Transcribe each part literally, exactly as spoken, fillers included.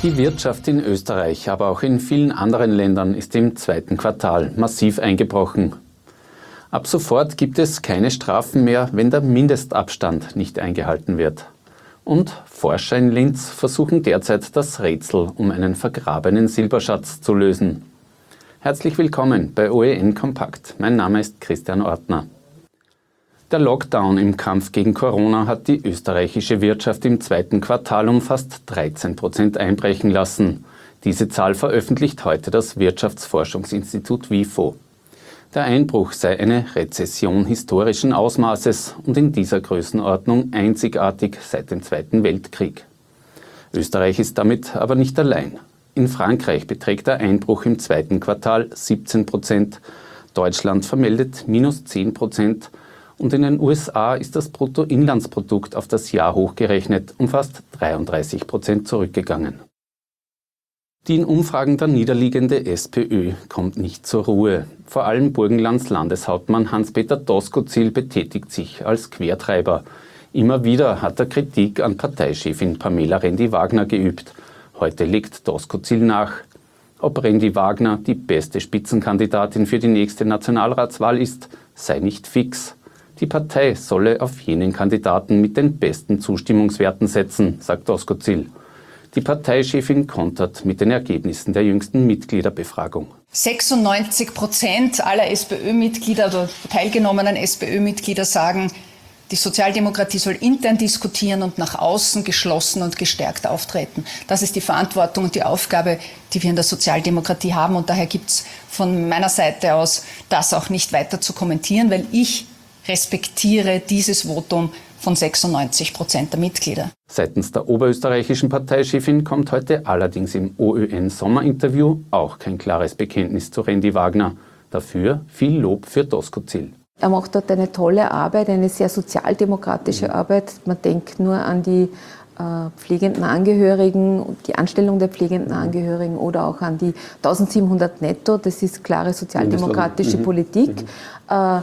Die Wirtschaft in Österreich, aber auch in vielen anderen Ländern ist im zweiten Quartal massiv eingebrochen. Ab sofort gibt es keine Strafen mehr, wenn der Mindestabstand nicht eingehalten wird. Und Forscher in Linz versuchen derzeit das Rätsel um einen vergrabenen Silberschatz zu lösen. Herzlich willkommen bei O E N Kompakt. Mein Name ist Christian Ortner. Der Lockdown im Kampf gegen Corona hat die österreichische Wirtschaft im zweiten Quartal um fast dreizehn Prozent einbrechen lassen. Diese Zahl veröffentlicht heute das Wirtschaftsforschungsinstitut WIFO. Der Einbruch sei eine Rezession historischen Ausmaßes und in dieser Größenordnung einzigartig seit dem Zweiten Weltkrieg. Österreich ist damit aber nicht allein. In Frankreich beträgt der Einbruch im zweiten Quartal siebzehn Prozent, Deutschland vermeldet minus zehn Prozent und in den U S A ist das Bruttoinlandsprodukt auf das Jahr hochgerechnet um fast dreiunddreißig Prozent zurückgegangen. Die in Umfragen der niederliegende SPÖ kommt nicht zur Ruhe. Vor allem Burgenlands Landeshauptmann Hans-Peter Doskozil betätigt sich als Quertreiber. Immer wieder hat er Kritik an Parteichefin Pamela Rendi-Wagner geübt. Heute legt Doskozil nach. Ob Rendi-Wagner die beste Spitzenkandidatin für die nächste Nationalratswahl ist, sei nicht fix. Die Partei solle auf jenen Kandidaten mit den besten Zustimmungswerten setzen, sagt Doskozil. Die Parteichefin kontert mit den Ergebnissen der jüngsten Mitgliederbefragung. sechsundneunzig Prozent aller SPÖ-Mitglieder oder teilgenommenen SPÖ-Mitglieder sagen, die Sozialdemokratie soll intern diskutieren und nach außen geschlossen und gestärkt auftreten. Das ist die Verantwortung und die Aufgabe, die wir in der Sozialdemokratie haben. Und daher gibt es von meiner Seite aus das auch nicht weiter zu kommentieren, weil ich respektiere dieses Votum von sechsundneunzig Prozent der Mitglieder. Seitens der oberösterreichischen Parteichefin kommt heute allerdings im O Ö N-Sommerinterview auch kein klares Bekenntnis zu Rendi-Wagner. Dafür viel Lob für Doskozil. Er macht dort eine tolle Arbeit, eine sehr sozialdemokratische Arbeit. Man denkt nur an die äh, pflegenden Angehörigen, die Anstellung der pflegenden Angehörigen oder auch an die eintausendsiebenhundert netto. Das ist klare sozialdemokratische mhm. Politik. Mhm. Äh,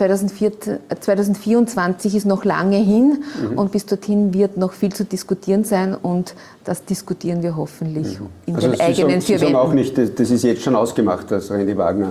zweitausendvierundzwanzig ist noch lange hin mhm. und bis dorthin wird noch viel zu diskutieren sein und das diskutieren wir hoffentlich mhm. in also den eigenen Sie vier sagen Wänden. Auch nicht, das ist jetzt schon ausgemacht, dass Rendi-Wagner.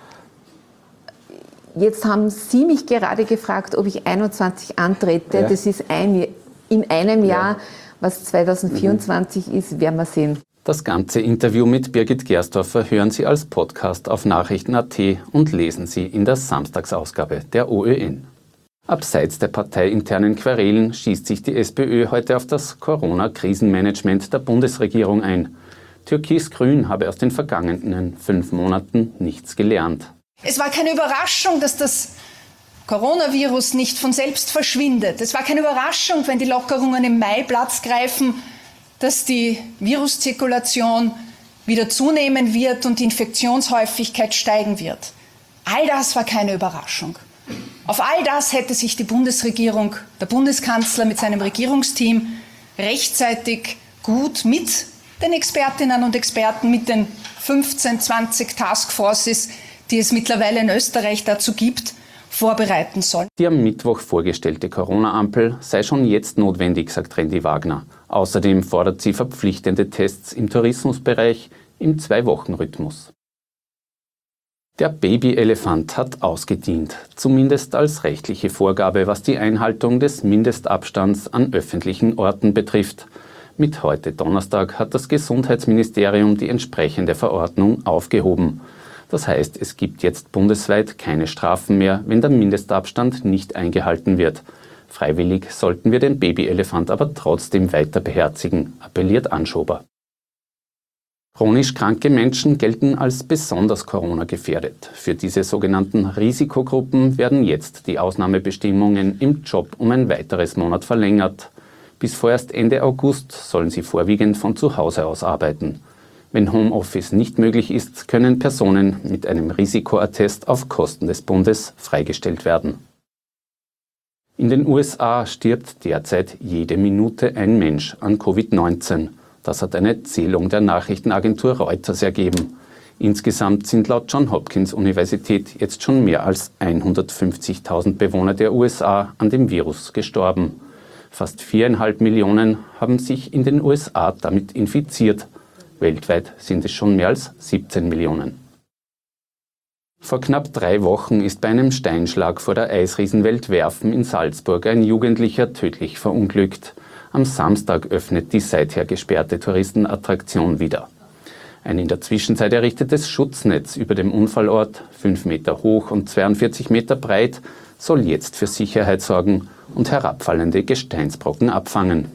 Jetzt haben Sie mich gerade gefragt, ob ich einundzwanzig antrete. Ja. Das ist ein, in einem Jahr, ja. Was zweitausendvierundzwanzig mhm. ist, werden wir sehen. Das ganze Interview mit Birgit Gersdorfer hören Sie als Podcast auf Nachrichten Punkt a t und lesen Sie in der Samstagsausgabe der O Ö N. Abseits der parteiinternen Querelen schießt sich die SPÖ heute auf das Corona-Krisenmanagement der Bundesregierung ein. Türkis-Grün habe aus den vergangenen fünf Monaten nichts gelernt. Es war keine Überraschung, dass das Coronavirus nicht von selbst verschwindet. Es war keine Überraschung, wenn die Lockerungen im Mai Platz greifen, dass die Viruszirkulation wieder zunehmen wird und die Infektionshäufigkeit steigen wird. All das war keine Überraschung. Auf all das hätte sich die Bundesregierung, der Bundeskanzler mit seinem Regierungsteam rechtzeitig gut mit den Expertinnen und Experten, mit den fünfzehn, zwanzig Taskforces, die es mittlerweile in Österreich dazu gibt, vorbereiten sollen. Die am Mittwoch vorgestellte Corona-Ampel sei schon jetzt notwendig, sagt Rendi-Wagner. Außerdem fordert sie verpflichtende Tests im Tourismusbereich im Zwei-Wochen-Rhythmus. Der Babyelefant hat ausgedient, zumindest als rechtliche Vorgabe, was die Einhaltung des Mindestabstands an öffentlichen Orten betrifft. Mit heute Donnerstag hat das Gesundheitsministerium die entsprechende Verordnung aufgehoben. Das heißt, es gibt jetzt bundesweit keine Strafen mehr, wenn der Mindestabstand nicht eingehalten wird. Freiwillig sollten wir den Babyelefant aber trotzdem weiter beherzigen, appelliert Anschober. Chronisch kranke Menschen gelten als besonders Corona-gefährdet. Für diese sogenannten Risikogruppen werden jetzt die Ausnahmebestimmungen im Job um ein weiteres Monat verlängert. Bis vorerst Ende August sollen sie vorwiegend von zu Hause aus arbeiten. Wenn Homeoffice nicht möglich ist, können Personen mit einem Risikoattest auf Kosten des Bundes freigestellt werden. In den U S A stirbt derzeit jede Minute ein Mensch an Covid neunzehn. Das hat eine Zählung der Nachrichtenagentur Reuters ergeben. Insgesamt sind laut Johns Hopkins Universität jetzt schon mehr als hundertfünfzigtausend Bewohner der U S A an dem Virus gestorben. Fast viereinhalb Millionen haben sich in den U S A damit infiziert. Weltweit sind es schon mehr als siebzehn Millionen. Vor knapp drei Wochen ist bei einem Steinschlag vor der Eisriesenwelt Werfen in Salzburg ein Jugendlicher tödlich verunglückt. Am Samstag öffnet die seither gesperrte Touristenattraktion wieder. Ein in der Zwischenzeit errichtetes Schutznetz über dem Unfallort, fünf Meter hoch und zweiundvierzig Meter breit, soll jetzt für Sicherheit sorgen und herabfallende Gesteinsbrocken abfangen.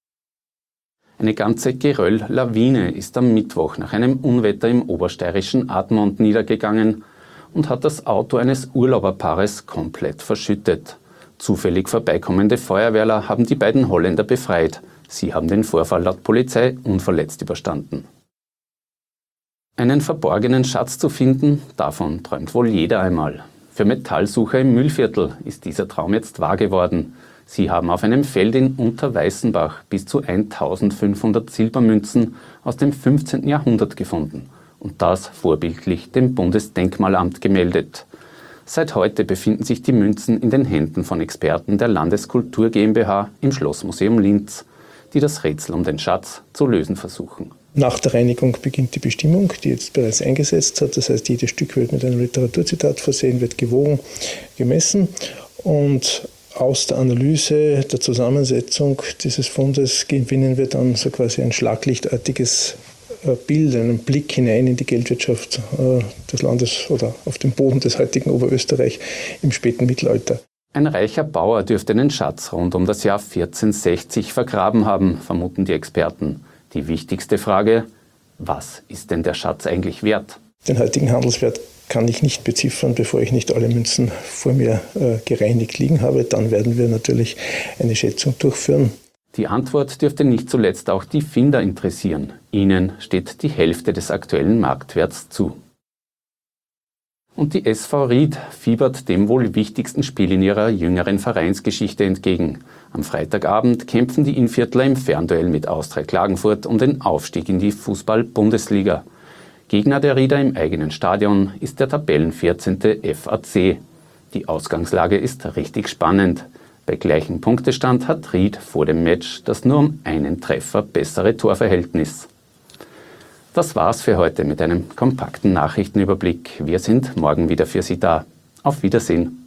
Eine ganze Geröll-Lawine ist am Mittwoch nach einem Unwetter im obersteirischen Admont niedergegangen und hat das Auto eines Urlauberpaares komplett verschüttet. Zufällig vorbeikommende Feuerwehrler haben die beiden Holländer befreit. Sie haben den Vorfall laut Polizei unverletzt überstanden. Einen verborgenen Schatz zu finden, davon träumt wohl jeder einmal. Für Metallsucher im Mühlviertel ist dieser Traum jetzt wahr geworden. Sie haben auf einem Feld in Unterweißenbach bis zu eintausendfünfhundert Silbermünzen aus dem fünfzehnten Jahrhundert gefunden. Und das vorbildlich dem Bundesdenkmalamt gemeldet. Seit heute befinden sich die Münzen in den Händen von Experten der Landeskultur GmbH im Schlossmuseum Linz, die das Rätsel um den Schatz zu lösen versuchen. Nach der Reinigung beginnt die Bestimmung, die jetzt bereits eingesetzt hat. Das heißt, jedes Stück wird mit einem Literaturzitat versehen, wird gewogen, gemessen. Und aus der Analyse der Zusammensetzung dieses Fundes gewinnen wir dann so quasi ein schlaglichtartiges Bild, einen Blick hinein in die Geldwirtschaft des Landes oder auf den Boden des heutigen Oberösterreich im späten Mittelalter. Ein reicher Bauer dürfte den Schatz rund um das Jahr vierzehntensechzig vergraben haben, vermuten die Experten. Die wichtigste Frage: Was ist denn der Schatz eigentlich wert? Den heutigen Handelswert kann ich nicht beziffern, bevor ich nicht alle Münzen vor mir äh, gereinigt liegen habe. Dann werden wir natürlich eine Schätzung durchführen. Die Antwort dürfte nicht zuletzt auch die Finder interessieren. Ihnen steht die Hälfte des aktuellen Marktwerts zu. Und die S V Ried fiebert dem wohl wichtigsten Spiel in ihrer jüngeren Vereinsgeschichte entgegen. Am Freitagabend kämpfen die Innviertler im Fernduell mit Austria Klagenfurt um den Aufstieg in die Fußball-Bundesliga. Gegner der Rieder im eigenen Stadion ist der Tabellenvierzehnte F A C. Die Ausgangslage ist richtig spannend. Bei gleichem Punktestand hat Ried vor dem Match das nur um einen Treffer bessere Torverhältnis. Das war's für heute mit einem kompakten Nachrichtenüberblick. Wir sind morgen wieder für Sie da. Auf Wiedersehen.